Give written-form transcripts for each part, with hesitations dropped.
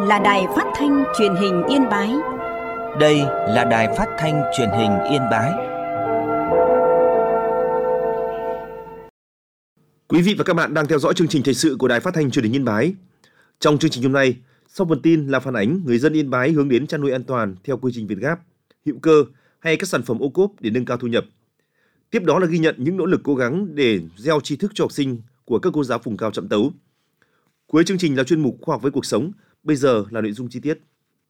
là Đài Phát thanh Truyền hình Yên Bái. Đây là Đài Phát thanh Truyền hình Yên Bái. Quý vị và các bạn đang theo dõi chương trình thời sự của Đài Phát thanh Truyền hình Yên Bái. Trong chương trình hôm nay, sau phần tin là phản ánh người dân Yên Bái hướng đến chăn nuôi an toàn theo quy trình VietGAP, hữu cơ hay các sản phẩm ô cốp để nâng cao thu nhập. Tiếp đó là ghi nhận những nỗ lực cố gắng để gieo tri thức cho học sinh của các cô giáo vùng cao Trạm Tấu. Cuối chương trình là chuyên mục Khoa học với cuộc sống. Bây giờ là nội dung chi tiết.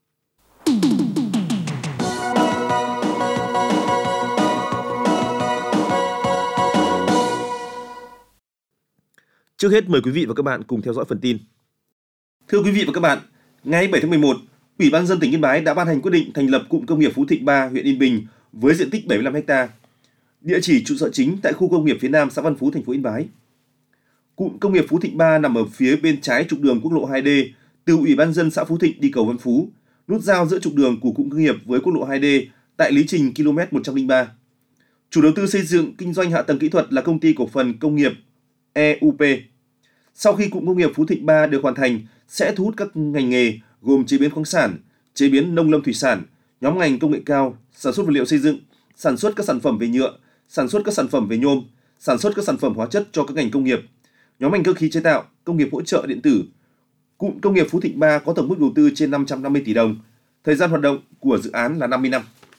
Trước hết mời quý vị và các bạn cùng theo dõi phần tin. Thưa quý vị và các bạn, ngày 7 tháng 11, Ủy ban nhân dân tỉnh Yên Bái đã ban hành quyết định thành lập cụm công nghiệp Phú Thịnh 3, huyện Yên Bình với diện tích 75 ha. Địa chỉ trụ sở chính tại khu công nghiệp phía Nam, xã Văn Phú, thành phố Yên Bái. Cụm công nghiệp Phú Thịnh 3 nằm ở phía bên trái trục đường quốc lộ 2D từ Ủy ban nhân dân xã Phú Thịnh đi cầu Văn Phú, nút giao giữa trục đường của cụm công nghiệp với quốc lộ 2D tại lý trình km 103. Chủ đầu tư xây dựng kinh doanh hạ tầng kỹ thuật là công ty cổ phần công nghiệp EUP. Sau khi cụm công nghiệp Phú Thịnh 3 được hoàn thành, sẽ thu hút các ngành nghề gồm chế biến khoáng sản, chế biến nông lâm thủy sản, nhóm ngành công nghệ cao, sản xuất vật liệu xây dựng, sản xuất các sản phẩm về nhựa, sản xuất các sản phẩm về nhôm, sản xuất các sản phẩm hóa chất cho các ngành công nghiệp, nhóm ngành cơ khí chế tạo, công nghiệp hỗ trợ điện tử. Cụm công nghiệp Phú Thịnh 3 có tổng mức đầu tư trên 550 tỷ đồng. Thời gian hoạt động của dự án là 50 năm.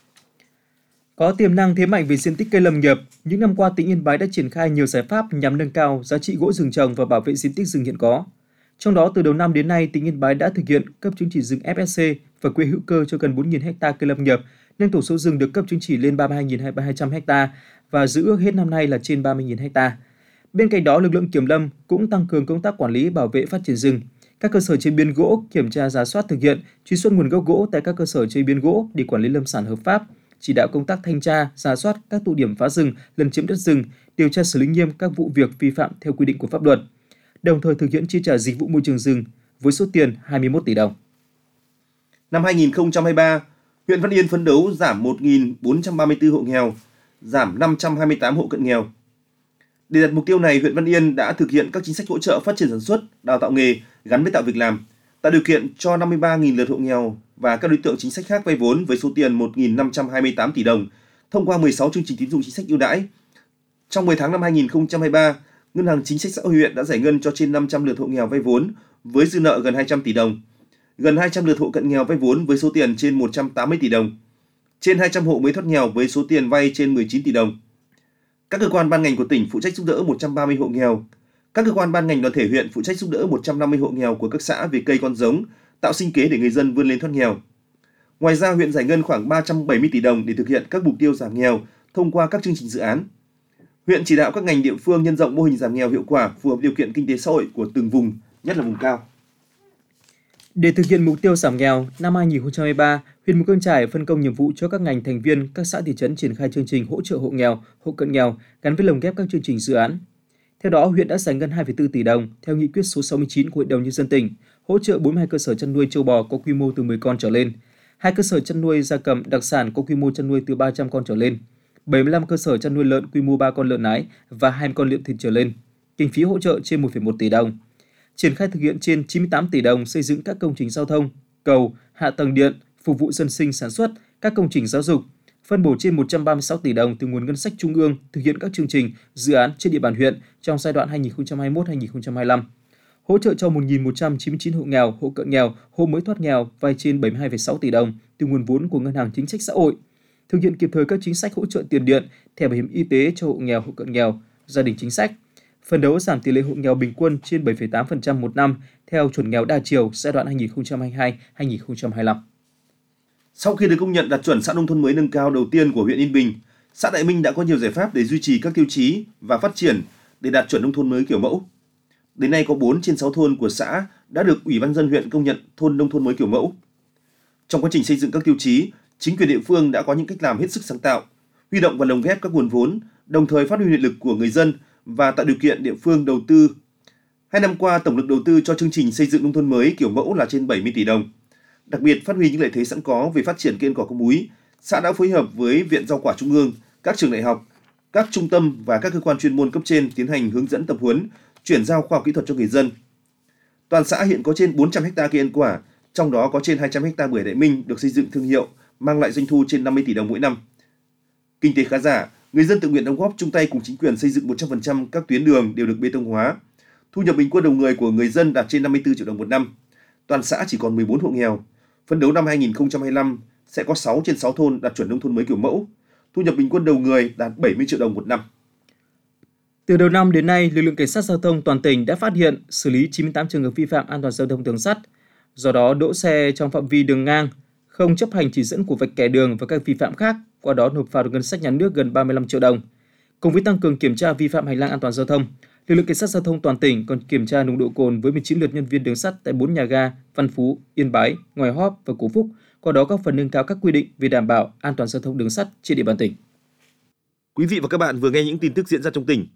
Có tiềm năng thế mạnh về diện tích cây lâm nghiệp, những năm qua tỉnh Yên Bái đã triển khai nhiều giải pháp nhằm nâng cao giá trị gỗ rừng trồng và bảo vệ diện tích rừng hiện có. Trong đó, từ đầu năm đến nay, tỉnh Yên Bái đã thực hiện cấp chứng chỉ rừng FSC và quỹ hữu cơ cho gần 4.000 ha cây lâm nghiệp, nâng tổng số rừng được cấp chứng chỉ lên 32.200 ha và giữ ước hết năm nay là trên 30.000 ha. Bên cạnh đó, lực lượng kiểm lâm cũng tăng cường công tác quản lý bảo vệ phát triển rừng. Các cơ sở chế biến gỗ kiểm tra rà soát thực hiện truy xuất nguồn gốc gỗ tại các cơ sở chế biến gỗ để quản lý lâm sản hợp pháp, chỉ đạo công tác thanh tra, rà soát các tụ điểm phá rừng, lấn chiếm đất rừng, điều tra xử lý nghiêm các vụ việc vi phạm theo quy định của pháp luật. Đồng thời thực hiện chi trả dịch vụ môi trường rừng với số tiền 21 tỷ đồng. Năm 2023, huyện Văn Yên phấn đấu giảm 1.434 hộ nghèo, giảm 528 hộ cận nghèo. Để đạt mục tiêu này, huyện Văn Yên đã thực hiện các chính sách hỗ trợ phát triển sản xuất, đào tạo nghề gắn với tạo việc làm, tạo điều kiện cho 53.000 lượt hộ nghèo và các đối tượng chính sách khác vay vốn với số tiền 1.528 tỷ đồng thông qua 16 chương trình tín dụng chính sách ưu đãi. Trong 10 tháng năm 2023, Ngân hàng Chính sách Xã hội huyện đã giải ngân cho trên 500 lượt hộ nghèo vay vốn với dư nợ gần 200 tỷ đồng, gần 200 lượt hộ cận nghèo vay vốn với số tiền trên 180 tỷ đồng, trên 200 hộ mới thoát nghèo với số tiền vay trên 19 tỷ đồng. Các cơ quan ban ngành của tỉnh phụ trách giúp đỡ 130 hộ nghèo. Các cơ quan ban ngành đoàn thể huyện phụ trách giúp đỡ 150 hộ nghèo của các xã về cây con giống, tạo sinh kế để người dân vươn lên thoát nghèo. Ngoài ra, huyện giải ngân khoảng 370 tỷ đồng để thực hiện các mục tiêu giảm nghèo thông qua các chương trình dự án. Huyện chỉ đạo các ngành địa phương nhân rộng mô hình giảm nghèo hiệu quả phù hợp điều kiện kinh tế xã hội của từng vùng, nhất là vùng cao. Để thực hiện mục tiêu giảm nghèo, năm 2023, huyện Mù Cang Chải phân công nhiệm vụ cho các ngành thành viên, các xã thị trấn triển khai chương trình hỗ trợ hộ nghèo, hộ cận nghèo gắn với lồng ghép các chương trình dự án. Theo đó, huyện đã giải ngân 2,4 tỷ đồng theo nghị quyết số 69 của Hội đồng Nhân dân tỉnh, hỗ trợ 42 cơ sở chăn nuôi trâu bò có quy mô từ 10 con trở lên, 2 cơ sở chăn nuôi gia cầm đặc sản có quy mô chăn nuôi từ 300 con trở lên, 75 cơ sở chăn nuôi lợn quy mô 3 con lợn nái và 20 con lợn thịt trở lên. Kinh phí hỗ trợ trên 1,1 tỷ đồng. Triển khai thực hiện trên 98 tỷ đồng xây dựng các công trình giao thông, cầu, hạ tầng điện, phục vụ dân sinh sản xuất, các công trình giáo dục, phân bổ trên 136 tỷ đồng từ nguồn ngân sách trung ương thực hiện các chương trình, dự án trên địa bàn huyện trong giai đoạn 2021-2025. Hỗ trợ cho 1.199 hộ nghèo, hộ cận nghèo, hộ mới thoát nghèo vay trên 72,6 tỷ đồng từ nguồn vốn của Ngân hàng Chính sách Xã hội. Thực hiện kịp thời các chính sách hỗ trợ tiền điện, thẻ bảo hiểm y tế cho hộ nghèo, hộ cận nghèo, gia đình chính sách. Phấn đấu giảm tỷ lệ hộ nghèo bình quân trên 7,8% một năm theo chuẩn nghèo đa chiều giai đoạn 2022-2025. Sau khi được công nhận đạt chuẩn xã nông thôn mới nâng cao đầu tiên của huyện Yên Bình, xã Đại Minh đã có nhiều giải pháp để duy trì các tiêu chí và phát triển để đạt chuẩn nông thôn mới kiểu mẫu. Đến nay có 4 trên 6 thôn của xã đã được Ủy ban nhân dân huyện công nhận thôn nông thôn mới kiểu mẫu. Trong quá trình xây dựng các tiêu chí, chính quyền địa phương đã có những cách làm hết sức sáng tạo, huy động và lồng ghép các nguồn vốn, đồng thời phát huy nội lực của người dân và tạo điều kiện địa phương đầu tư. 2 năm qua, tổng lực đầu tư cho chương trình xây dựng nông thôn mới kiểu mẫu là trên 70 tỷ đồng. Đặc biệt, phát huy những lợi thế sẵn có về phát triển cây ăn quả có múi, xã đã phối hợp với Viện Rau quả Trung ương, các trường đại học, các trung tâm và các cơ quan chuyên môn cấp trên tiến hành hướng dẫn tập huấn, chuyển giao khoa học kỹ thuật cho người dân. Toàn xã hiện có trên 400 ha cây ăn quả, Trong đó có trên 200 ha bưởi Đại Minh được xây dựng thương hiệu, mang lại doanh thu trên 50 tỷ đồng mỗi năm. Kinh tế khá giả, người dân tự nguyện đóng góp chung tay cùng chính quyền xây dựng 100% các tuyến đường đều được bê tông hóa. Thu nhập bình quân đầu người của người dân đạt trên 54 triệu đồng một năm. Toàn xã chỉ còn 14 hộ nghèo. Phấn đấu năm 2025 sẽ có 6 trên 6 thôn đạt chuẩn nông thôn mới kiểu mẫu. Thu nhập bình quân đầu người đạt 70 triệu đồng một năm. Từ đầu năm đến nay, lực lượng cảnh sát giao thông toàn tỉnh đã phát hiện, xử lý 98 trường hợp vi phạm an toàn giao thông đường sắt. Do đó, đỗ xe trong phạm vi đường ngang, không chấp hành chỉ dẫn của vạch kẻ đường và các vi phạm khác, qua đó nộp vào ngân sách nhà nước gần 35 triệu đồng. Cùng với tăng cường kiểm tra vi phạm hành lang an toàn giao thông, lực lượng cảnh sát giao thông toàn tỉnh còn kiểm tra nồng độ cồn với 19 lượt nhân viên đường sắt tại 4 nhà ga Văn Phú, Yên Bái, Ngoài Hóp và Cổ Phúc, qua đó góp phần nâng cao các quy định về đảm bảo an toàn giao thông đường sắt trên địa bàn tỉnh. Quý vị và các bạn vừa nghe những tin tức diễn ra trong tỉnh.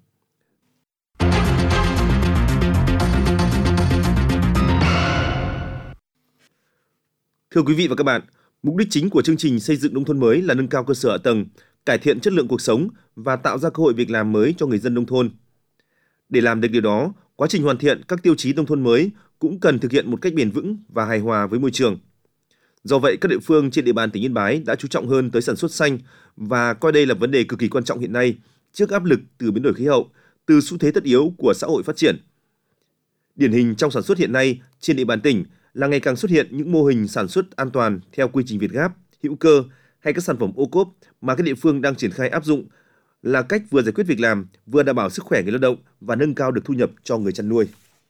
Thưa quý vị và các bạn, mục đích chính của chương trình xây dựng nông thôn mới là nâng cao cơ sở hạ tầng, cải thiện chất lượng cuộc sống và tạo ra cơ hội việc làm mới cho người dân nông thôn. Để làm được điều đó, quá trình hoàn thiện các tiêu chí nông thôn mới cũng cần thực hiện một cách bền vững và hài hòa với môi trường. Do vậy, các địa phương trên địa bàn tỉnh Yên Bái đã chú trọng hơn tới sản xuất xanh và coi đây là vấn đề cực kỳ quan trọng hiện nay trước áp lực từ biến đổi khí hậu, từ xu thế tất yếu của xã hội phát triển. Điển hình trong sản xuất hiện nay trên địa bàn tỉnh là ngày càng xuất hiện những mô hình sản xuất an toàn theo quy trình Việt Gáp, hữu cơ hay các sản phẩm ô cốp mà các địa phương đang triển khai áp dụng là cách vừa giải quyết việc làm, vừa đảm bảo sức khỏe người lao động và nâng cao được thu nhập cho người chăn nuôi.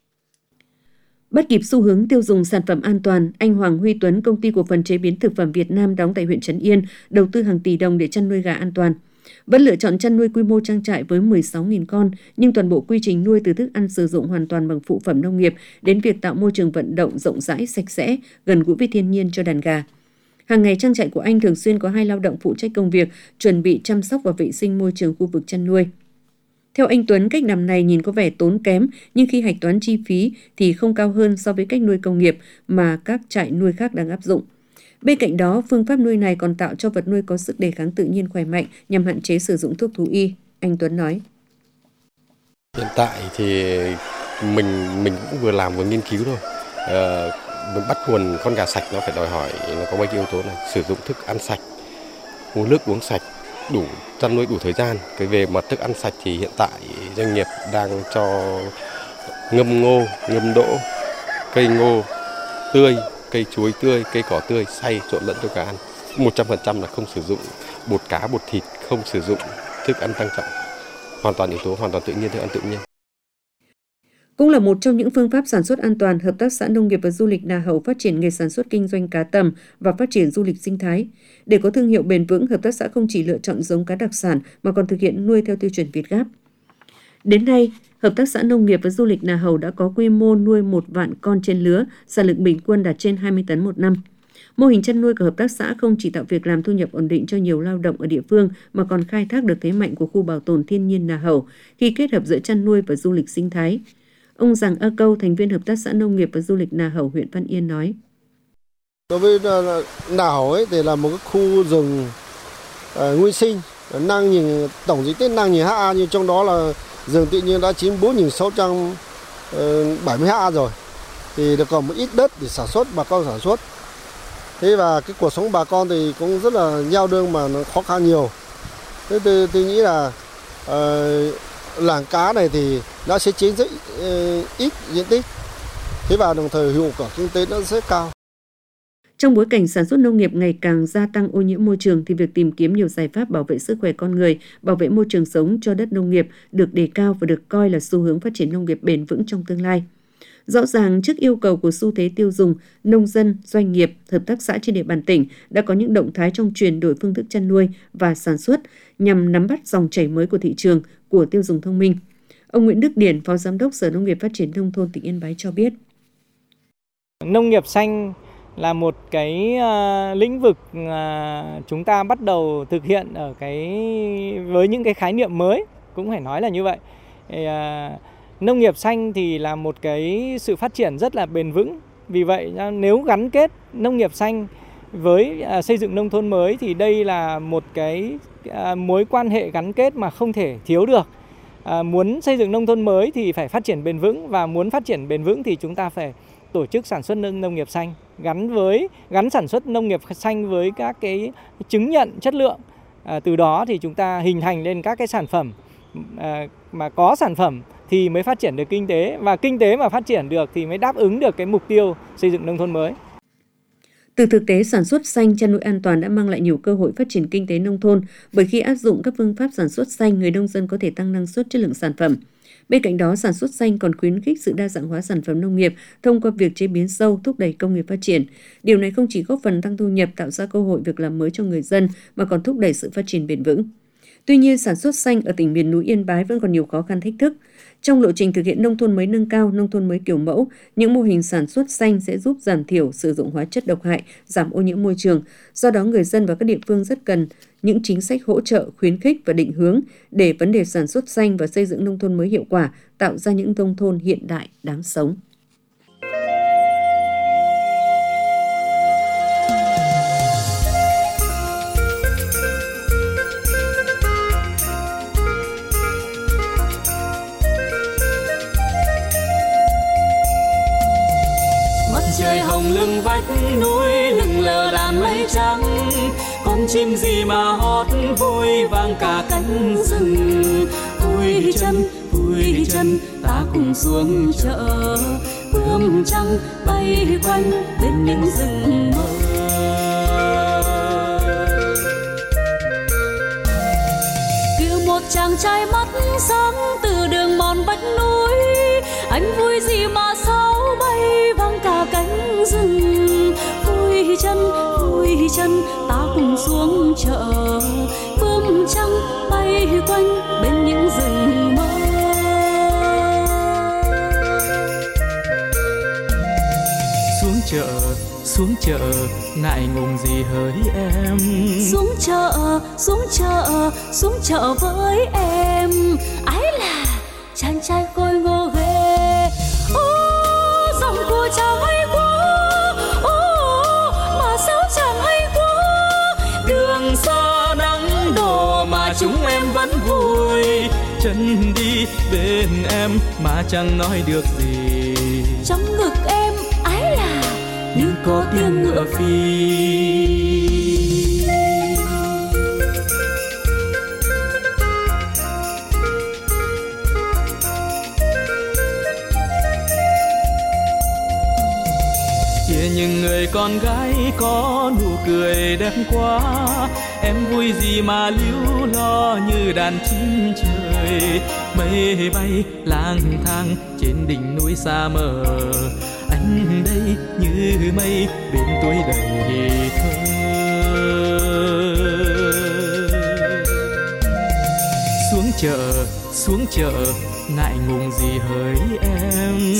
Bắt kịp xu hướng tiêu dùng sản phẩm an toàn, anh Hoàng Huy Tuấn, công ty cổ phần chế biến thực phẩm Việt Nam đóng tại huyện Trấn Yên, đầu tư hàng tỷ đồng để chăn nuôi gà an toàn. Vẫn lựa chọn chăn nuôi quy mô trang trại với 16.000 con, nhưng toàn bộ quy trình nuôi từ thức ăn sử dụng hoàn toàn bằng phụ phẩm nông nghiệp đến việc tạo môi trường vận động rộng rãi, sạch sẽ, gần gũi với thiên nhiên cho đàn gà. Hàng ngày trang trại của anh thường xuyên có 2 lao động phụ trách công việc, chuẩn bị chăm sóc và vệ sinh môi trường khu vực chăn nuôi. Theo anh Tuấn, cách làm này nhìn có vẻ tốn kém, nhưng khi hạch toán chi phí thì không cao hơn so với cách nuôi công nghiệp mà các trại nuôi khác đang áp dụng. Bên cạnh đó, phương pháp nuôi này còn tạo cho vật nuôi có sức đề kháng tự nhiên khỏe mạnh nhằm hạn chế sử dụng thuốc thú y. Anh Tuấn nói. Hiện tại thì mình cũng vừa làm vừa nghiên cứu thôi. Mình bắt nguồn con gà sạch nó phải đòi hỏi nó có bao nhiêu yếu tố này, sử dụng thức ăn sạch, nước uống sạch, đủ chăn nuôi đủ thời gian. Cái về mặt thức ăn sạch thì hiện tại doanh nghiệp đang cho ngâm ngô, ngâm đỗ, cây ngô tươi, cây chuối tươi, cây cỏ tươi xay trộn lẫn cho cá ăn. 100% là không sử dụng bột cá, bột thịt, không sử dụng thức ăn tăng trọng. Hoàn toàn yếu tố, hoàn toàn tự nhiên, thức ăn tự nhiên. Cũng là một trong những phương pháp sản xuất an toàn, Hợp tác xã Nông nghiệp và Du lịch Nà Hầu phát triển nghề sản xuất kinh doanh cá tầm và phát triển du lịch sinh thái. Để có thương hiệu bền vững, hợp tác xã không chỉ lựa chọn giống cá đặc sản mà còn thực hiện nuôi theo tiêu chuẩn Việt Gáp. Đến nay, Hợp tác xã Nông nghiệp và Du lịch Nà Hầu đã có quy mô nuôi 1 vạn con trên lứa, sản lượng bình quân đạt trên 20 tấn một năm. Mô hình chăn nuôi của hợp tác xã không chỉ tạo việc làm thu nhập ổn định cho nhiều lao động ở địa phương mà còn khai thác được thế mạnh của khu bảo tồn thiên nhiên Nà Hầu khi kết hợp giữa chăn nuôi và du lịch sinh thái. Ông Giàng A Câu, thành viên Hợp tác xã Nông nghiệp và Du lịch Nà Hầu, huyện Văn Yên nói. Đối với Nà Hầu ấy thì là một cái khu rừng nguyên sinh, tổng diện tích 5.000 ha, nhưng trong đó là rừng tự nhiên đã chiếm 4.670 ha rồi. Thì được còn một ít đất để sản xuất, bà con sản xuất. Thế và cái cuộc sống bà con thì cũng rất là nhao đương mà nó khó khăn nhiều. Thế tôi nghĩ là làng cá này thì nó sẽ chiếm rất ít diện tích. Thế và đồng thời hiệu quả kinh tế nó rất cao. Trong bối cảnh sản xuất nông nghiệp ngày càng gia tăng ô nhiễm môi trường thì việc tìm kiếm nhiều giải pháp bảo vệ sức khỏe con người, bảo vệ môi trường sống cho đất nông nghiệp được đề cao và được coi là xu hướng phát triển nông nghiệp bền vững trong tương lai. Rõ ràng trước yêu cầu của xu thế tiêu dùng, nông dân, doanh nghiệp, hợp tác xã trên địa bàn tỉnh đã có những động thái trong chuyển đổi phương thức chăn nuôi và sản xuất nhằm nắm bắt dòng chảy mới của thị trường, của tiêu dùng thông minh. Ông Nguyễn Đức Điển, Phó Giám đốc Sở Nông nghiệp Phát triển Nông thôn tỉnh Yên Bái cho biết. Nông nghiệp xanh là một cái lĩnh vực chúng ta bắt đầu thực hiện với những cái khái niệm mới, cũng phải nói là như vậy. Nông nghiệp xanh thì là một cái sự phát triển rất là bền vững. Vì vậy nếu gắn kết nông nghiệp xanh với xây dựng nông thôn mới thì đây là một cái mối quan hệ gắn kết mà không thể thiếu được. Muốn xây dựng nông thôn mới thì phải phát triển bền vững, và muốn phát triển bền vững thì chúng ta phải tổ chức sản xuất nông nghiệp xanh. gắn sản xuất nông nghiệp xanh với các cái chứng nhận chất lượng. Từ đó thì chúng ta hình thành lên các cái sản phẩm, mà có sản phẩm thì mới phát triển được kinh tế, và kinh tế mà phát triển được thì mới đáp ứng được cái mục tiêu xây dựng nông thôn mới. Từ thực tế, sản xuất xanh, chăn nuôi an toàn đã mang lại nhiều cơ hội phát triển kinh tế nông thôn, bởi khi áp dụng các phương pháp sản xuất xanh, người nông dân có thể tăng năng suất, chất lượng sản phẩm. Bên cạnh đó, sản xuất xanh còn khuyến khích sự đa dạng hóa sản phẩm nông nghiệp thông qua việc chế biến sâu, thúc đẩy công nghiệp phát triển. Điều này không chỉ góp phần tăng thu nhập, tạo ra cơ hội việc làm mới cho người dân, mà còn thúc đẩy sự phát triển bền vững. Tuy nhiên, sản xuất xanh ở tỉnh miền núi Yên Bái vẫn còn nhiều khó khăn thách thức. Trong lộ trình thực hiện nông thôn mới nâng cao, nông thôn mới kiểu mẫu, những mô hình sản xuất xanh sẽ giúp giảm thiểu sử dụng hóa chất độc hại, giảm ô nhiễm môi trường. Do đó, người dân và các địa phương rất cần những chính sách hỗ trợ, khuyến khích và định hướng để vấn đề sản xuất xanh và xây dựng nông thôn mới hiệu quả, tạo ra những nông thôn hiện đại, đáng sống. Trời hồng lưng vách núi, lưng lờ đàn mây trắng, con chim gì mà hót vui vang cả cánh rừng. Vui chân, ta cùng xuống chợ, bướm trắng bay quanh bên những rừng mơ. Cứu một chàng trai mắt sáng từ đường mòn vách núi, anh vui gì mà sao bay vang cả cánh rừng. Vui chân, ta cùng xuống chợ, bướm trắng bay quanh bên những rừng mơ. Xuống chợ, ngại ngùng gì hỡi em. Xuống chợ với em. Ái là chàng trai khôi ngô ghê. Giọng của chàng hay quá, mà sao chàng hay quá. Đường xa nắng đổ mà chúng em vẫn vui. Chân đi bên em mà chẳng nói được gì. Trong ngực em ái là như có tiếng ngựa phi. Kia những người con gái có nụ cười đẹp quá, em vui gì mà líu lo như đàn chim trời. Mây bay lang thang trên đỉnh núi xa mờ, anh đây như mây bên tuổi đầy thơ. Xuống chợ, ngại ngùng gì hỡi em.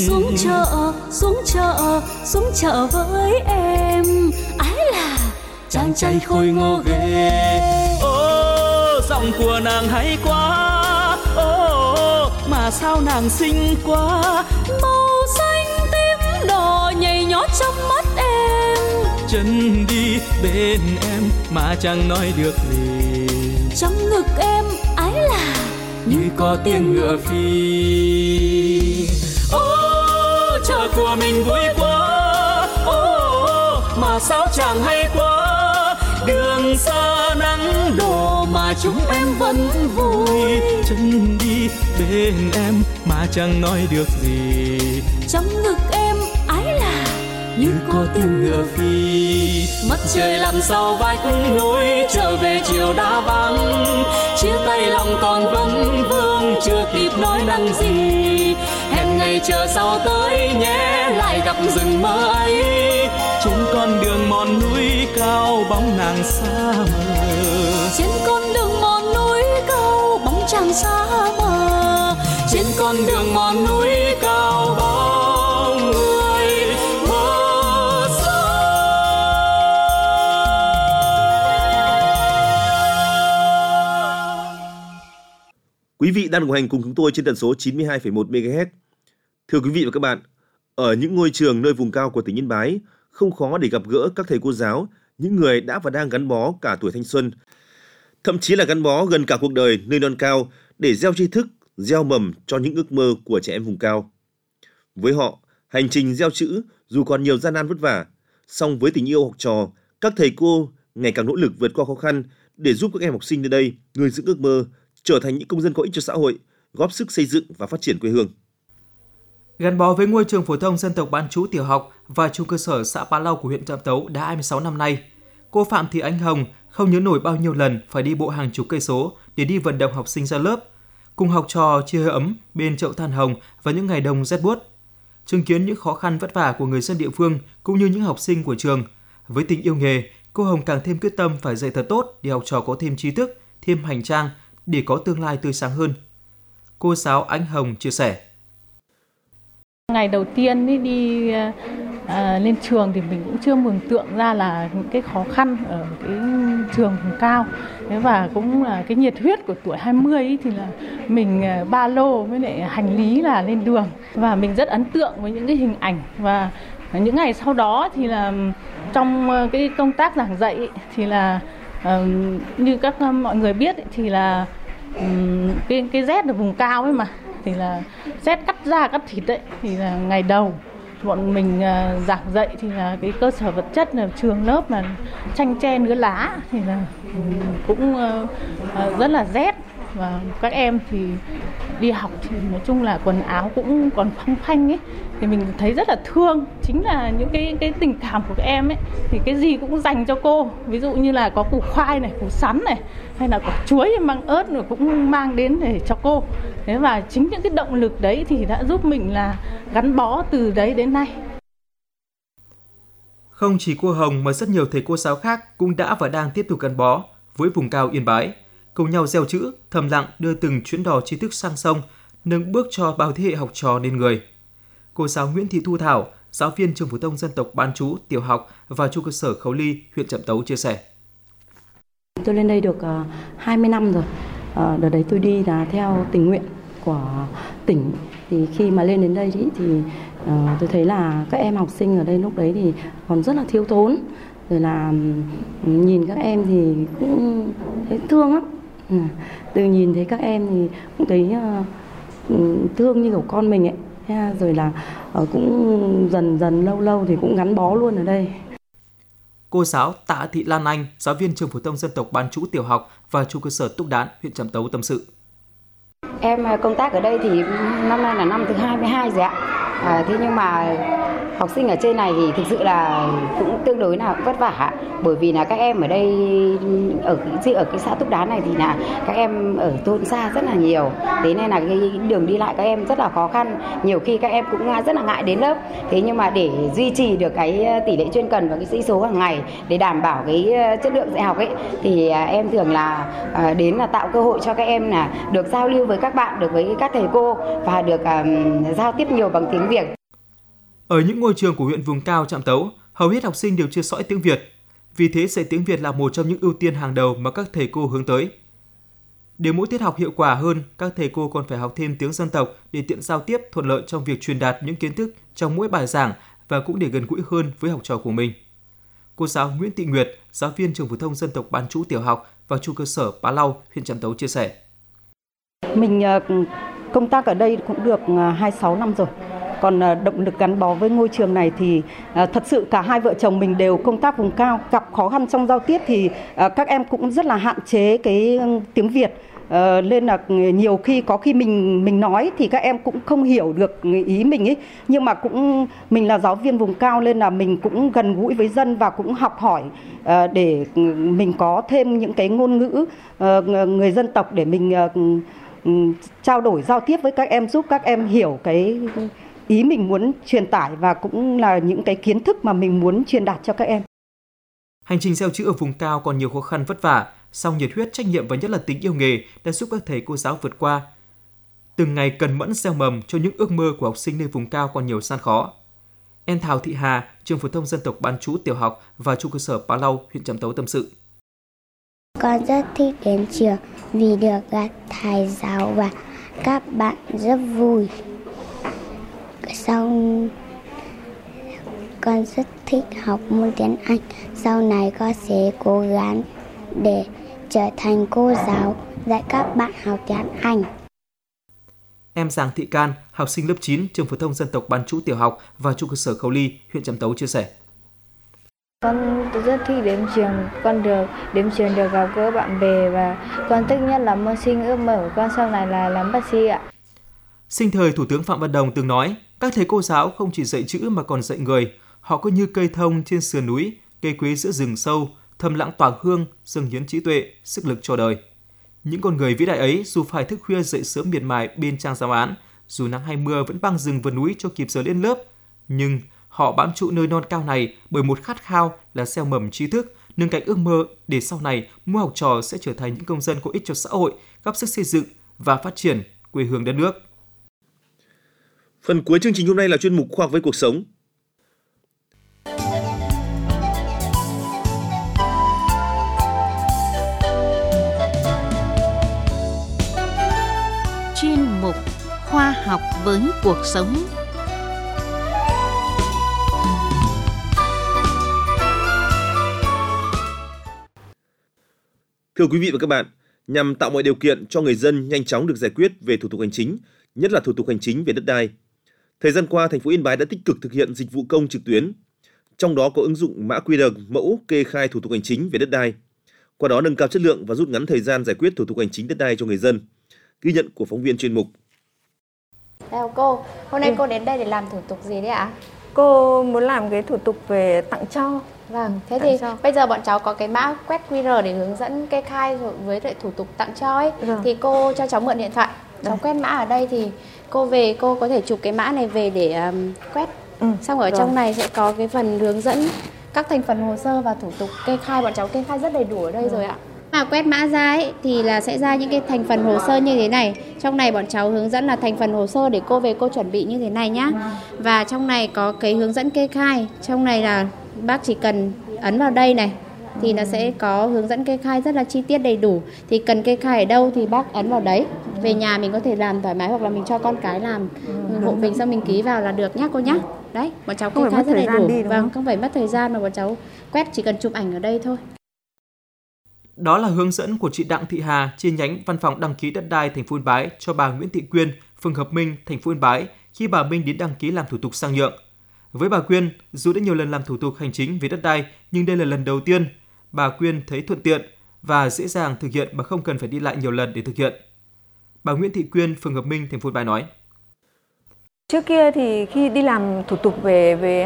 Xuống chợ với em. Ái là chàng trai khôi ngô ghê. Giọng của nàng hay quá, mà sao nàng xinh quá. Màu xanh tím đỏ nhảy nhót trong mắt em. Chân đi bên em mà chẳng nói được gì. Trong ngực em ái là như có tiếng ngựa phi. Chợ của mình vui quá, mà sao chẳng hay quá. Đường xa nắng đổ mà chúng em vẫn vui. Chân đi bên em mà chẳng nói được gì. Trong ngực em ái là như có tiếng ngựa phi. Mất trời làm sao vách núi, trở về chiều đã vắng. Chia tay lòng còn vấn vương, chưa kịp nói năng gì. Hẹn ngày chờ sau tới nhé, lại gặp rừng mơ ấy. Trên con đường mòn núi cao bóng nàng xa mờ. Trên con đường mòn núi cao bóng chàng xa mờ. Trên con đường mòn núi cao bóng người mơ xa. Quý vị đang đồng hành cùng chúng tôi trên tần số 92,1 MHz. Thưa quý vị và các bạn, ở những ngôi trường nơi vùng cao của tỉnh Yên Bái, không khó để gặp gỡ các thầy cô giáo, những người đã và đang gắn bó cả tuổi thanh xuân, thậm chí là gắn bó gần cả cuộc đời nơi non cao để gieo tri thức, gieo mầm cho những ước mơ của trẻ em vùng cao. Với họ, hành trình gieo chữ dù còn nhiều gian nan vất vả, Song với tình yêu học trò, các thầy cô ngày càng nỗ lực vượt qua khó khăn để giúp các em học sinh nơi đây nuôi dưỡng ước mơ, trở thành những công dân có ích cho xã hội, góp sức xây dựng và phát triển quê hương. Gắn bó với ngôi trường phổ thông dân tộc bán trú tiểu học và trung cơ sở xã Pá Lau của huyện Trạm Tấu đã 26 năm nay, cô Phạm Thị Ánh Hồng không nhớ nổi bao nhiêu lần phải đi bộ hàng chục cây số để đi vận động học sinh ra lớp, cùng học trò chia hơi ấm bên chậu than hồng vào những ngày đông rét buốt. Chứng kiến những khó khăn vất vả của người dân địa phương cũng như những học sinh của trường, với tình yêu nghề, cô Hồng càng thêm quyết tâm phải dạy thật tốt để học trò có thêm trí thức, thêm hành trang để có tương lai tươi sáng hơn. Cô giáo Ánh Hồng chia sẻ. Ngày đầu tiên đi lên trường thì mình cũng chưa mường tượng ra là những cái khó khăn ở cái trường vùng cao. Và cũng là cái nhiệt huyết của tuổi 20 thì là mình ba lô với lại hành lý là lên đường. Và mình rất ấn tượng với những cái hình ảnh. Và những ngày sau đó thì là trong cái công tác giảng dạy thì là như các mọi người biết thì là cái rét ở vùng cao ấy mà, thì là rét cắt da cắt thịt đấy, thì là ngày đầu bọn mình giảng dạy thì là cái cơ sở vật chất là trường lớp là tranh tre nứa lá, thì là cũng rất là rét. Và các em thì đi học thì nói chung là quần áo cũng còn phăng phanh ấy, thì mình thấy rất là thương. Chính là những cái tình cảm của các em ấy, thì cái gì cũng dành cho cô. Ví dụ như là có củ khoai này, củ sắn này, hay là quả chuối măng ớt rồi cũng mang đến để cho cô. Thế và chính những cái động lực đấy thì đã giúp mình là gắn bó từ đấy đến nay. Không chỉ cô Hồng mà rất nhiều thầy cô giáo khác cũng đã và đang tiếp tục gắn bó với vùng cao Yên Bái, cùng nhau gieo chữ, thầm lặng đưa từng chuyến đò tri thức sang sông, nâng bước cho bao thế hệ học trò nên người. Cô giáo Nguyễn Thị Thu Thảo, giáo viên trường phổ thông dân tộc bán trú tiểu học và trung cơ sở Khấu Ly, huyện Trạm Tấu chia sẻ. Tôi lên đây được 20 năm rồi. Đợt đấy tôi đi là theo tình nguyện của tỉnh. Thì khi mà lên đến đây thì tôi thấy là các em học sinh ở đây lúc đấy thì còn rất là thiếu thốn. Rồi là nhìn các em thì cũng thấy thương lắm. Từ nhìn thấy các em thì cũng thấy thương như kiểu con mình ấy. Rồi là cũng dần lâu thì cũng gắn bó luôn ở đây. Cô giáo Tạ Thị Lan Anh, giáo viên trường phổ thông dân tộc bán trú tiểu học và trung cơ sở Túc Đán, huyện Trạm Tấu tâm sự. Em công tác ở đây thì năm nay là năm thứ 22 rồi ạ. Thế nhưng mà học sinh ở trên này thì thực sự là cũng tương đối là vất vả, bởi vì là các em ở đây ở cái xã Túc Đán này thì là các em ở thôn xa rất là nhiều, thế nên là cái đường đi lại các em rất là khó khăn, nhiều khi các em cũng rất là ngại đến lớp. Thế nhưng mà để duy trì được cái tỷ lệ chuyên cần và cái sĩ số hàng ngày để đảm bảo cái chất lượng dạy học ấy, thì em thường là đến là tạo cơ hội cho các em là được giao lưu với các bạn, được với các thầy cô và được giao tiếp nhiều bằng tiếng Việt. Ở những ngôi trường của huyện vùng cao Trạm Tấu, hầu hết học sinh đều chưa sõi tiếng Việt. Vì thế, dạy tiếng Việt là một trong những ưu tiên hàng đầu mà các thầy cô hướng tới. Để mỗi tiết học hiệu quả hơn, các thầy cô còn phải học thêm tiếng dân tộc để tiện giao tiếp, thuận lợi trong việc truyền đạt những kiến thức trong mỗi bài giảng và cũng để gần gũi hơn với học trò của mình. Cô giáo Nguyễn Thị Nguyệt, giáo viên trường phổ thông dân tộc bán trú tiểu học và trung cơ sở Pá Lau, huyện Trạm Tấu chia sẻ. Mình công tác ở đây cũng được 26 năm rồi. Còn động lực gắn bó với ngôi trường này thì thật sự cả hai vợ chồng mình đều công tác vùng cao, gặp khó khăn trong giao tiếp thì các em cũng rất là hạn chế cái tiếng Việt. Nên là nhiều khi có khi mình nói thì các em cũng không hiểu được ý mình ấy, nhưng mà cũng mình là giáo viên vùng cao nên là mình cũng gần gũi với dân và cũng học hỏi để mình có thêm những cái ngôn ngữ người dân tộc để mình trao đổi giao tiếp với các em, giúp các em hiểu cái ý mình muốn truyền tải và cũng là những cái kiến thức mà mình muốn truyền đạt cho các em. Hành trình gieo chữ ở vùng cao còn nhiều khó khăn vất vả, song nhiệt huyết, trách nhiệm và nhất là tình yêu nghề đã giúp các thầy cô giáo vượt qua. Từng ngày cần mẫn gieo mầm cho những ước mơ của học sinh nơi vùng cao còn nhiều gian khó. Em Thảo Thị Hà, trường phổ thông dân tộc bán trú tiểu học và trung cơ sở Pá Lau, huyện Trạm Tấu tâm sự. Con rất thích đến trường vì được gặp thầy giáo và các bạn rất vui. Sau con rất thích học môn tiếng Anh. Sau này con sẽ cố gắng để trở thành cô giáo dạy các bạn học tiếng Anh. Em Giàng Thị Can, học sinh lớp 9 trường phổ thông dân tộc bán trú tiểu học và trung cơ sở Khấu Ly, huyện Trạm Tấu chia sẻ. Con rất thích đến trường, con đến trường được gặp gỡ bạn bè và con thích nhất là môn sinh, ước mơ của con sau này là làm bác sĩ ạ. Sinh thời Thủ tướng Phạm Văn Đồng từng nói, các thầy cô giáo không chỉ dạy chữ mà còn dạy người. Họ có như cây thông trên sườn núi, cây quế giữa rừng sâu, thầm lặng tỏa hương, dâng hiến trí tuệ, sức lực cho đời. Những con người vĩ đại ấy dù phải thức khuya dậy sớm miệt mài bên trang giáo án, dù nắng hay mưa vẫn băng rừng vượt núi cho kịp giờ lên lớp, nhưng họ bám trụ nơi non cao này bởi một khát khao là gieo mầm tri thức, nâng cánh ước mơ để sau này mỗi học trò sẽ trở thành những công dân có ích cho xã hội, góp sức xây dựng và phát triển quê hương đất nước. Phần cuối chương trình hôm nay là chuyên mục Khoa học với cuộc sống. Chuyên mục Khoa học với cuộc sống. Thưa quý vị và các bạn, nhằm tạo mọi điều kiện cho người dân nhanh chóng được giải quyết về thủ tục hành chính, nhất là thủ tục hành chính về đất đai, thời gian qua, thành phố Yên Bái đã tích cực thực hiện dịch vụ công trực tuyến, trong đó có ứng dụng mã QR mẫu kê khai thủ tục hành chính về đất đai, qua đó nâng cao chất lượng và rút ngắn thời gian giải quyết thủ tục hành chính đất đai cho người dân. Ghi nhận của phóng viên chuyên mục. Chào cô, hôm nay cô đến đây để làm thủ tục gì đấy ạ? Cô muốn làm cái thủ tục về tặng cho. Vâng, thế thì bây giờ bọn cháu có cái mã quét QR để hướng dẫn kê khai với lại thủ tục tặng cho ấy. Thì cô cho cháu mượn điện thoại. Cháu quét mã ở đây thì cô về cô có thể chụp cái mã này về để quét. Xong ở trong này sẽ có cái phần hướng dẫn các thành phần hồ sơ và thủ tục kê khai. Bọn cháu kê khai rất đầy đủ ở đây rồi ạ. Mà quét mã ra ấy thì là sẽ ra những cái thành phần hồ sơ như thế này. Trong này bọn cháu hướng dẫn là thành phần hồ sơ để cô về cô chuẩn bị như thế này nhá. Và trong này có cái hướng dẫn kê khai. Trong này là bác chỉ cần ấn vào đây này thì nó sẽ có hướng dẫn kê khai rất là chi tiết đầy đủ. Thì cần kê khai ở đâu thì bác ấn vào đấy. Về nhà mình có thể làm thoải mái hoặc là mình cho con cái làm hộ mình xong mình ký vào là được nhá cô nhá. Đấy, bọn cháu kê khai rất đầy đủ. Vâng, không phải mất thời gian mà bọn cháu quét chỉ cần chụp ảnh ở đây thôi. Đó là hướng dẫn của chị Đặng Thị Hà, chi nhánh Văn phòng đăng ký đất đai thành phố Yên Bái cho bà Nguyễn Thị Quyên, phường Hợp Minh, thành phố Yên Bái khi bà Minh đến đăng ký làm thủ tục sang nhượng. Với bà Quyên, dù đã nhiều lần làm thủ tục hành chính về đất đai, nhưng đây là lần đầu tiên bà Quyên thấy thuận tiện và dễ dàng thực hiện mà không cần phải đi lại nhiều lần để thực hiện. Bà Nguyễn Thị Quyên, phường Hợp Minh, thành phố Yên Bái nói: Trước kia thì khi đi làm thủ tục về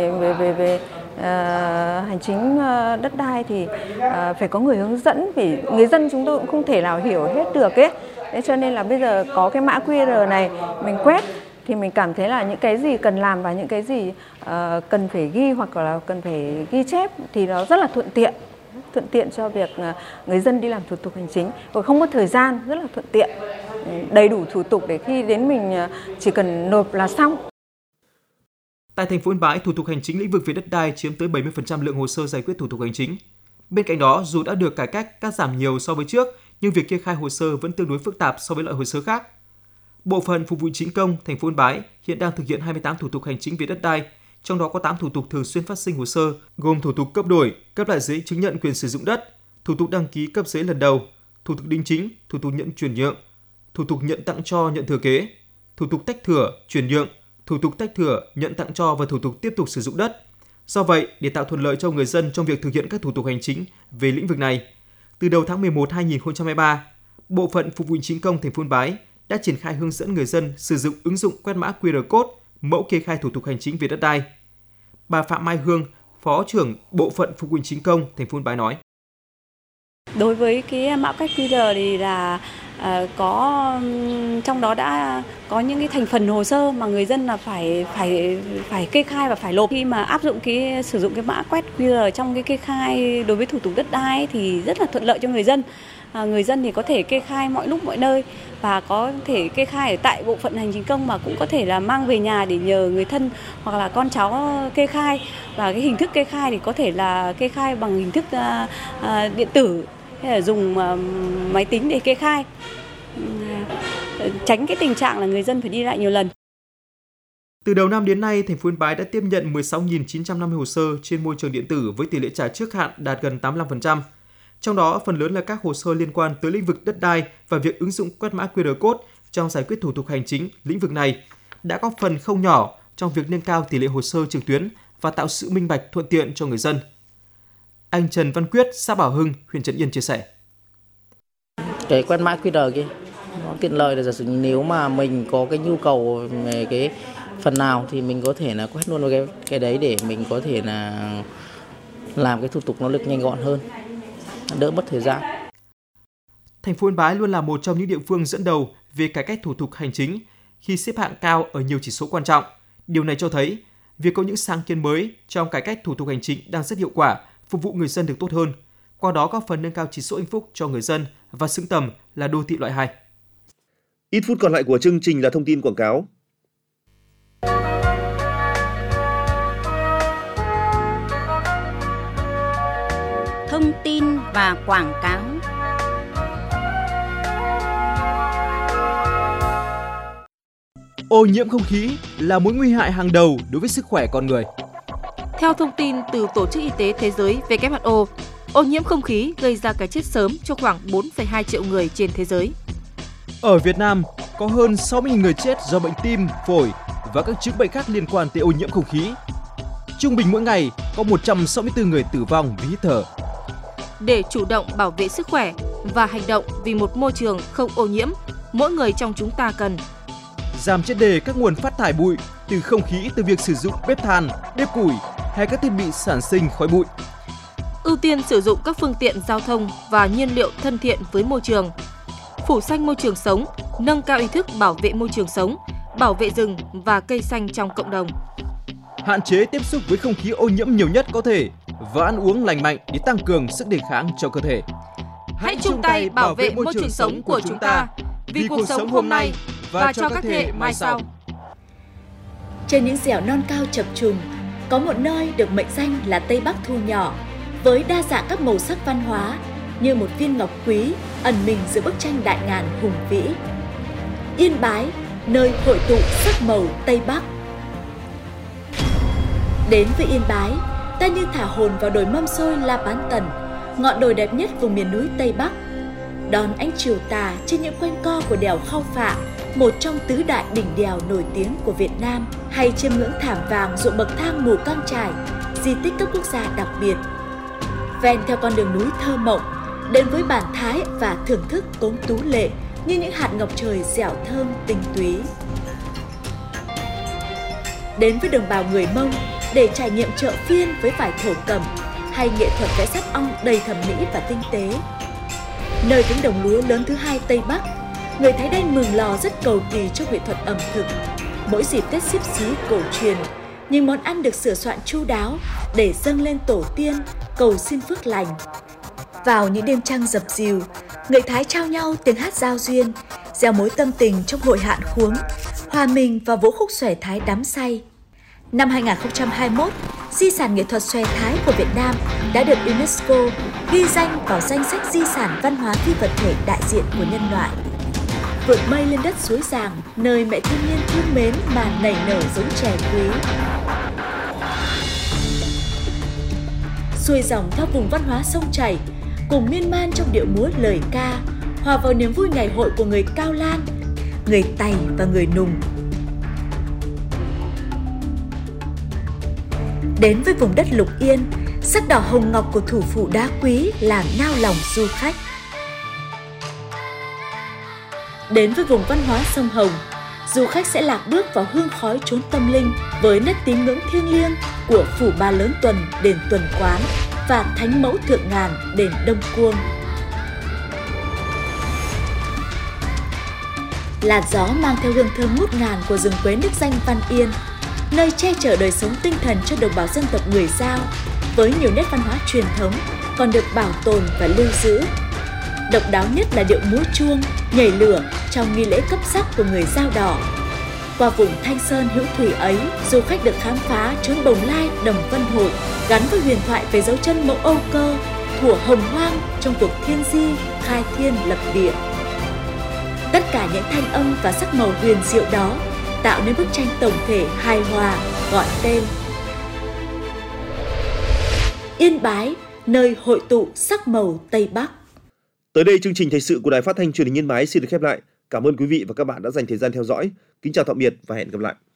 hành chính đất đai thì phải có người hướng dẫn, vì người dân chúng tôi cũng không thể nào hiểu hết được ấy. Thế cho nên là bây giờ có cái mã QR này mình quét thì mình cảm thấy là những cái gì cần làm và những cái gì cần phải ghi hoặc là cần phải ghi chép thì nó rất là thuận tiện cho việc người dân đi làm thủ tục hành chính, và không có thời gian, rất là thuận tiện, đầy đủ thủ tục để khi đến mình chỉ cần nộp là xong. Tại thành phố Yên Bái, thủ tục hành chính lĩnh vực về đất đai chiếm tới 70% lượng hồ sơ giải quyết thủ tục hành chính. Bên cạnh đó, dù đã được cải cách, cắt giảm nhiều so với trước, nhưng việc kê khai hồ sơ vẫn tương đối phức tạp so với loại hồ sơ khác. Bộ phận Phục vụ Chính công thành phố Yên Bái hiện đang thực hiện 28 thủ tục hành chính về đất đai, trong đó có 8 thủ tục thường xuyên phát sinh hồ sơ, gồm thủ tục cấp đổi, cấp lại giấy chứng nhận quyền sử dụng đất, thủ tục đăng ký cấp giấy lần đầu, thủ tục đính chính, thủ tục nhận chuyển nhượng, thủ tục nhận tặng cho nhận thừa kế, thủ tục tách thửa, chuyển nhượng, thủ tục tách thửa, nhận tặng cho và thủ tục tiếp tục sử dụng đất. Do vậy, để tạo thuận lợi cho người dân trong việc thực hiện các thủ tục hành chính về lĩnh vực này, từ đầu tháng 11 2023, Bộ phận Phục vụ Chính công thành phố Yên Bái đã triển khai hướng dẫn người dân sử dụng ứng dụng quét mã QR code mẫu kê khai thủ tục hành chính về đất đai. Bà Phạm Mai Hương, Phó trưởng Bộ phận Phục vụ Chính công thành phố Yên Bái nói: Đối với cái mã quét QR thì là có trong đó đã có những cái thành phần hồ sơ mà người dân là phải kê khai và phải nộp. Khi mà áp dụng sử dụng cái mã quét QR trong cái kê khai đối với thủ tục đất đai thì rất là thuận lợi cho người dân. Người dân thì có thể kê khai mọi lúc mọi nơi và có thể kê khai ở tại bộ phận hành chính công, mà cũng có thể là mang về nhà để nhờ người thân hoặc là con cháu kê khai. Và cái hình thức kê khai thì có thể là kê khai bằng hình thức điện tử hay là dùng máy tính để kê khai, tránh cái tình trạng là người dân phải đi lại nhiều lần. Từ đầu năm đến nay, thành phố Yên Bái đã tiếp nhận 16.950 hồ sơ trên môi trường điện tử với tỷ lệ trả trước hạn đạt gần 85%. Trong đó, phần lớn là các hồ sơ liên quan tới lĩnh vực đất đai và việc ứng dụng quét mã QR code trong giải quyết thủ tục hành chính lĩnh vực này đã góp phần không nhỏ trong việc nâng cao tỷ lệ hồ sơ trực tuyến và tạo sự minh bạch thuận tiện cho người dân. Anh Trần Văn Quyết, xã Bảo Hưng, huyện Trấn Yên chia sẻ. Cái quét mã QR kia nó tiện lợi là giả sử nếu mà mình có cái nhu cầu về cái phần nào thì mình có thể là quét luôn vào cái đấy để mình có thể là làm cái thủ tục nó được nhanh gọn hơn, đỡ mất thời gian. Thành phố Yên Bái luôn là một trong những địa phương dẫn đầu về cải cách thủ tục hành chính khi xếp hạng cao ở nhiều chỉ số quan trọng. Điều này cho thấy việc có những sáng kiến mới trong cải cách thủ tục hành chính đang rất hiệu quả, phục vụ người dân được tốt hơn. Qua đó góp phần nâng cao chỉ số hạnh phúc cho người dân và xứng tầm là đô thị loại 2. Ít phút còn lại của chương trình là thông tin quảng cáo. Thông tin và quảng cáo. Ô nhiễm không khí là mối nguy hại hàng đầu đối với sức khỏe con người. Theo thông tin từ Tổ chức Y tế Thế giới WHO, ô nhiễm không khí gây ra cái chết sớm cho khoảng 4,2 triệu người trên thế giới. Ở Việt Nam, có hơn 60.000 người chết do bệnh tim, phổi và các chứng bệnh khác liên quan tới ô nhiễm không khí. Trung bình mỗi ngày có 164 người tử vong vì hít thở. Để chủ động bảo vệ sức khỏe và hành động vì một môi trường không ô nhiễm, mỗi người trong chúng ta cần giảm triệt để các nguồn phát thải bụi từ không khí từ việc sử dụng bếp than, bếp củi hay các thiết bị sản sinh khói bụi. Ưu tiên sử dụng các phương tiện giao thông và nhiên liệu thân thiện với môi trường. Phủ xanh môi trường sống, nâng cao ý thức bảo vệ môi trường sống, bảo vệ rừng và cây xanh trong cộng đồng. Hạn chế tiếp xúc với không khí ô nhiễm nhiều nhất có thể và ăn uống lành mạnh để tăng cường sức đề kháng cho cơ thể. Hãy chung tay bảo vệ môi trường sống của chúng ta vì cuộc sống hôm nay và cho các thế hệ mai sau. Trên những dẻo non cao chập trùng, có một nơi được mệnh danh là Tây Bắc thu nhỏ, với đa dạng các màu sắc văn hóa như một viên ngọc quý ẩn mình giữa bức tranh đại ngàn hùng vĩ. Yên Bái, nơi hội tụ sắc màu Tây Bắc. Đến với Yên Bái, ta như thả hồn vào đồi mâm xôi La Bán Tần, ngọn đồi đẹp nhất vùng miền núi Tây Bắc. Đón ánh chiều tà trên những quanh co của đèo Khao Phạ, một trong tứ đại đỉnh đèo nổi tiếng của Việt Nam, hay chiêm ngưỡng thảm vàng ruộng bậc thang Mù Căng Chải, di tích cấp quốc gia đặc biệt. Ven theo con đường núi thơ mộng, đến với bản thái và thưởng thức cốm tú lệ như những hạt ngọc trời dẻo thơm tinh túy. Đến với đồng bào người Mông để trải nghiệm chợ phiên với vải thổ cẩm hay nghệ thuật vẽ sáp ong đầy thẩm mỹ và tinh tế. Nơi cánh đồng lúa lớn thứ hai Tây Bắc, người Thái Đen Mường Lò rất cầu kỳ trong nghệ thuật ẩm thực. Mỗi dịp Tết Xíp Xí cổ truyền, những món ăn được sửa soạn chu đáo để dâng lên tổ tiên, cầu xin phước lành. Vào những đêm trăng dập dìu, người Thái trao nhau tiếng hát giao duyên, gieo mối tâm tình trong hội hạn khuống, hòa mình vào vũ khúc xòe Thái đắm say. Năm 2021, di sản nghệ thuật xòe Thái của Việt Nam đã được UNESCO ghi danh vào danh sách di sản văn hóa phi vật thể đại diện của nhân loại. Vượt mây lên đất suối Giàng, nơi mẹ thiên nhiên thương mến mà nảy nở giống chè quý. Xuôi dòng theo vùng văn hóa sông chảy, cùng miên man trong điệu múa lời ca, hòa vào niềm vui ngày hội của người Cao Lan, người Tày và người Nùng. Đến với vùng đất Lục Yên, sắc đỏ hồng ngọc của thủ phủ đá quý làm nao lòng du khách. Đến với vùng văn hóa sông Hồng, du khách sẽ lạc bước vào hương khói chốn tâm linh với nét tín ngưỡng thiêng liêng của phủ Ba Lớn Tuần, đền Tuần Quán và Thánh Mẫu Thượng Ngàn, đền Đông Cuông. Làn gió mang theo hương thơm ngút ngàn của rừng quế nước danh Văn Yên, nơi che chở đời sống tinh thần cho đồng bào dân tộc người Dao, với nhiều nét văn hóa truyền thống còn được bảo tồn và lưu giữ. Độc đáo nhất là điệu múa chuông, nhảy lửa trong nghi lễ cấp sắc của người Dao Đỏ. Qua vùng Thanh Sơn hữu thủy ấy, du khách được khám phá chốn Bồng Lai, Đồng Vân Hội, gắn với huyền thoại về dấu chân mẫu Âu Cơ, thuở hồng hoang trong cuộc thiên di, khai thiên lập địa. Tất cả những thanh âm và sắc màu huyền diệu đó tạo nên bức tranh tổng thể hài hòa gọi tên Yên Bái, nơi hội tụ sắc màu Tây Bắc. Tới đây chương trình thời sự của Đài Phát thanh Truyền hình Yên Bái xin được khép lại. Cảm ơn quý vị và các bạn đã dành thời gian theo dõi. Kính chào tạm biệt và hẹn gặp lại.